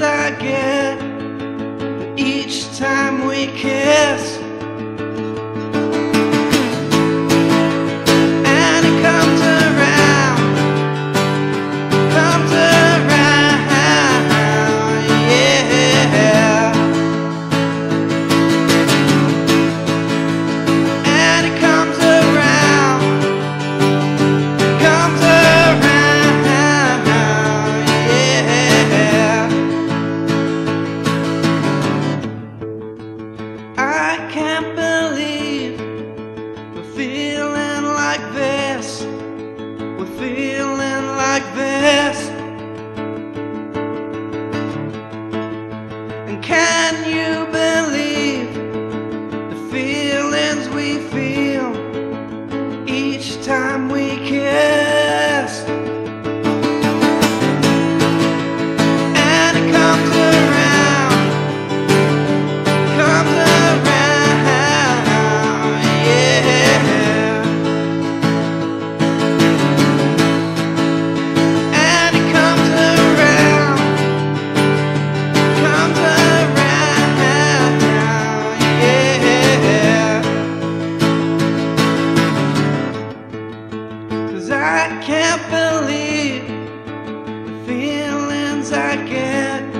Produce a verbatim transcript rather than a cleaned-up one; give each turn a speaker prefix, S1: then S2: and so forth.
S1: feelings I get each time we kiss. And it comes around, comes around, yeah. And it comes around, comes around, yeah. I can't believe we're feeling like this. We're feeling like this. And can you believe the feelings we feel each time we kiss? And it comes around, comes around, yeah. And it comes around, comes around, yeah. 'Cause I can't believe the feelings I get